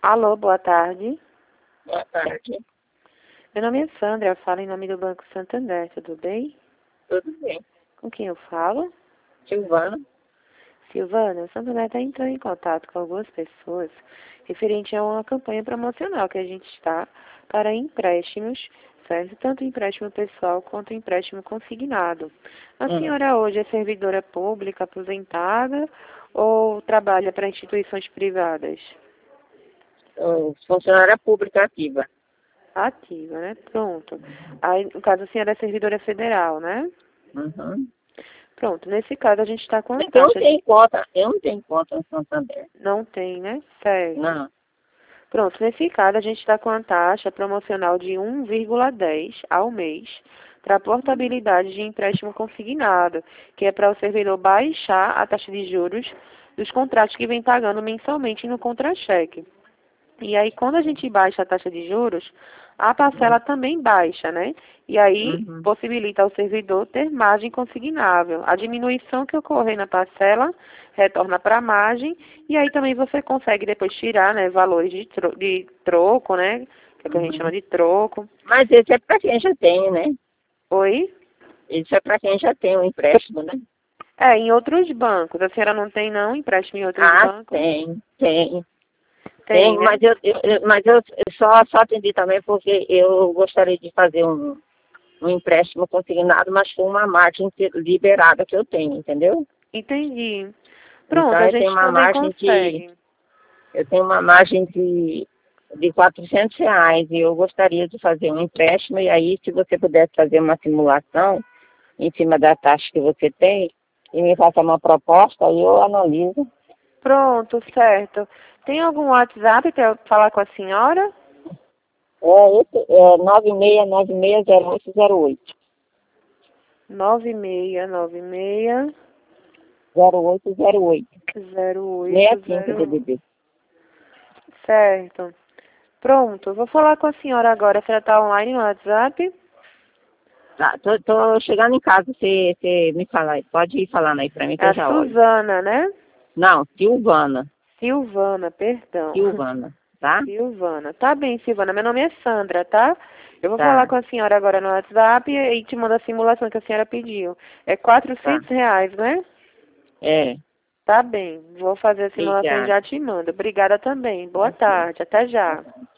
Alô, boa tarde. Boa tarde. Meu nome é Sandra, eu falo em nome do Banco Santander, tudo bem? Tudo bem. Com quem eu falo? Silvana? Silvana, o Santander está entrando em contato com algumas pessoas referente a uma campanha promocional que a gente está para empréstimos, certo? Tanto empréstimo pessoal quanto empréstimo consignado. A senhora hoje é servidora pública, aposentada ou trabalha para instituições privadas? Sou funcionária pública ativa. Ativa, né? Pronto. Aí, no caso, a senhora é servidora federal, né? Uhum. Pronto. Nesse caso, a gente está com a Eu não taxa de... tenho conta, eu não tenho conta no Santander. Não tem, né? Certo. Não. Pronto. Nesse caso, a gente está com a taxa promocional de 1,10 ao mês para portabilidade de empréstimo consignado, que é para o servidor baixar a taxa de juros dos contratos que vem pagando mensalmente no contra-cheque. E aí, quando a gente baixa a taxa de juros, a parcela também baixa, né? E aí, Uhum. possibilita ao servidor ter margem consignável. A diminuição que ocorrer na parcela retorna para a margem, e aí também você consegue depois tirar, né, valores de troco, né? Que é o que a gente chama Uhum. de troco. Mas esse é para quem já tem, né? Oi? Isso é para quem já tem um empréstimo, né? É, em outros bancos. A senhora não tem, não, empréstimo em outros Ah, bancos? tem. Tem, Mas né? eu só atendi também porque eu gostaria de fazer um empréstimo consignado, mas com uma margem liberada que eu tenho, entendeu? Entendi. Então Pronto, a eu tenho gente uma também margem de consegue. Eu tenho uma margem de R$ 400 e eu gostaria de fazer um empréstimo. E aí, se você pudesse fazer uma simulação em cima da taxa que você tem e me faça uma proposta, aí eu analiso. Pronto, certo. Tem algum WhatsApp para eu falar com a senhora? Esse é 96960808. 9696 0808. 65 0808. DDD. Certo. Pronto, eu vou falar com a senhora agora. A senhora está online no WhatsApp? Tá, tô chegando em casa, você me fala aí. Pode ir falando aí pra mim É que eu a já olho. Suzana, né? Não, Silvana. Silvana, perdão. Silvana, tá? Silvana. Tá bem, Silvana. Meu nome é Sandra, tá? Eu vou falar Tá, com a senhora agora no WhatsApp e te mando a simulação que a senhora pediu. É tá. R$ 400, né? É. Tá bem. Vou fazer a simulação e Obrigada. já te mando. Obrigada também. Boa tarde. Até já.